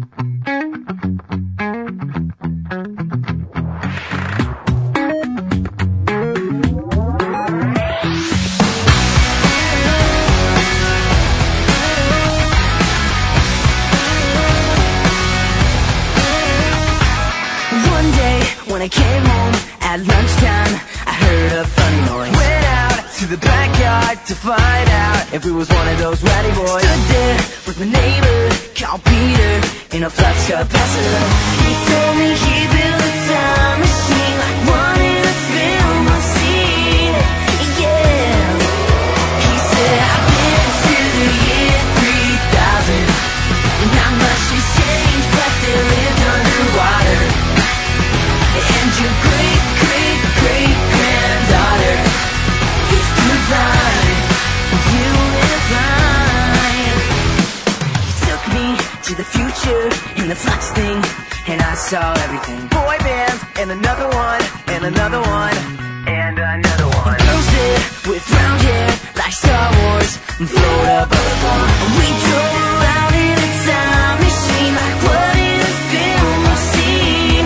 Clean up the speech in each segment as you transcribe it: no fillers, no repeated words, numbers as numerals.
When I came home at lunchtime, I heard a funny noise. Went out to the backyard to find out if it was one of those ratty boys. Stood there with my neighbor, called Peter, in a flux capacitor. He told me he built a time machine like one in a film I've seen. Yeah, he said I've been to the year 3000, and not much has changed, but they lived underwater. And your great-great-great-granddaughter is doing fine, doing fine. He took me to the future in the flux thing, and I saw everything. Boy bands, and another one, and another one, and another one. Girls there with brown hair like Star Wars, and float above the bar. We drove around in a time machine like what in a film I've seen.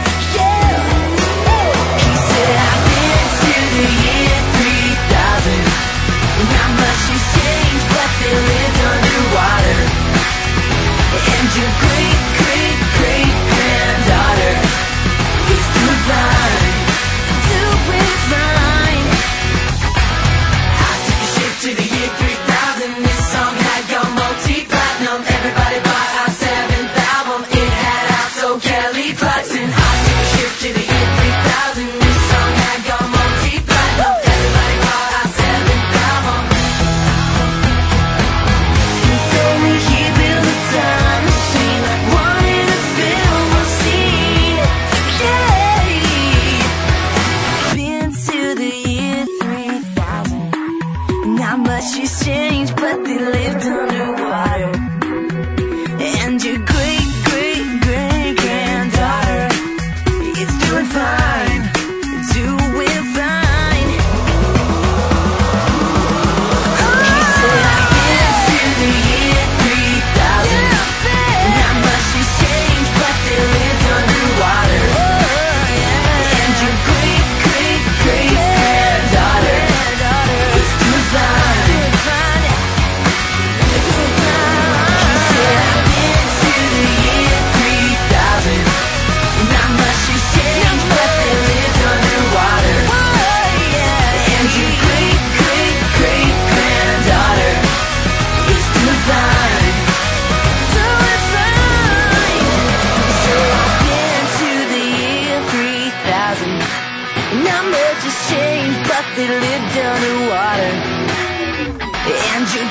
The year 3000, not much has changed, but they lived underwater. And your great-great-great-granddaughter is doing fine, doing fine. I took a ship to the year 3000. This song had gone multi-platinum. Everybody bought our 7th album. It had also Kelly Clarkson. I took a ship to the year 3000. This song had gone multi-platinum. Everybody bought our 7th album. He told me he built a time machine like one in a film I've seen. Yeah, been to the year 3000. Not much has changed, but they lived underwater. And your great-great-great-granddaughter is doing fine, doing fine. He said I've been to the year 3000. Not much has changed, but they lived underwater. And your great-great-great-granddaughter is doing fine, doing fine. He said I've been to the year 3000. Not much has changed, but they lived underwater. And your great-great-great-granddaughter is doing fine, doing fine. So I've been to the year 3000. Not much has changed, but they lived underwater. And your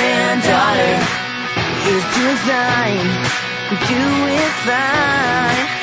great-great-great-granddaughter is doing fine, doing fine.